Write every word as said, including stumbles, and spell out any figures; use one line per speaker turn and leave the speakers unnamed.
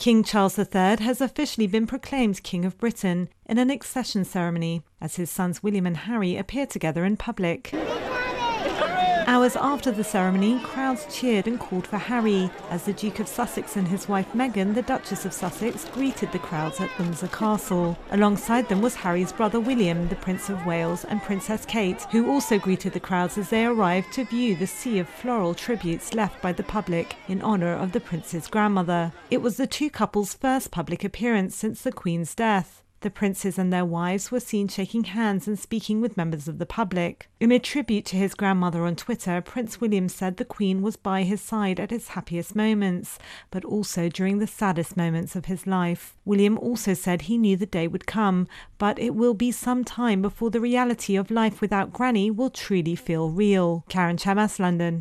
King Charles the Third has officially been proclaimed King of Britain in an accession ceremony, as his sons William and Harry appear together in public. Hours after the ceremony, crowds cheered and called for Harry, as the Duke of Sussex and his wife Meghan, the Duchess of Sussex, greeted the crowds at Windsor Castle. Alongside them was Harry's brother William, the Prince of Wales, and Princess Kate, who also greeted the crowds as they arrived to view the sea of floral tributes left by the public in honour of the prince's grandmother. It was the two couples' first public appearance since the Queen's death. The princes and their wives were seen shaking hands and speaking with members of the public. In a tribute to his grandmother on Twitter, Prince William said the Queen was by his side at his happiest moments, but also during the saddest moments of his life. William also said he knew the day would come, but it will be some time before the reality of life without Granny will truly feel real. Karen Chamas, London.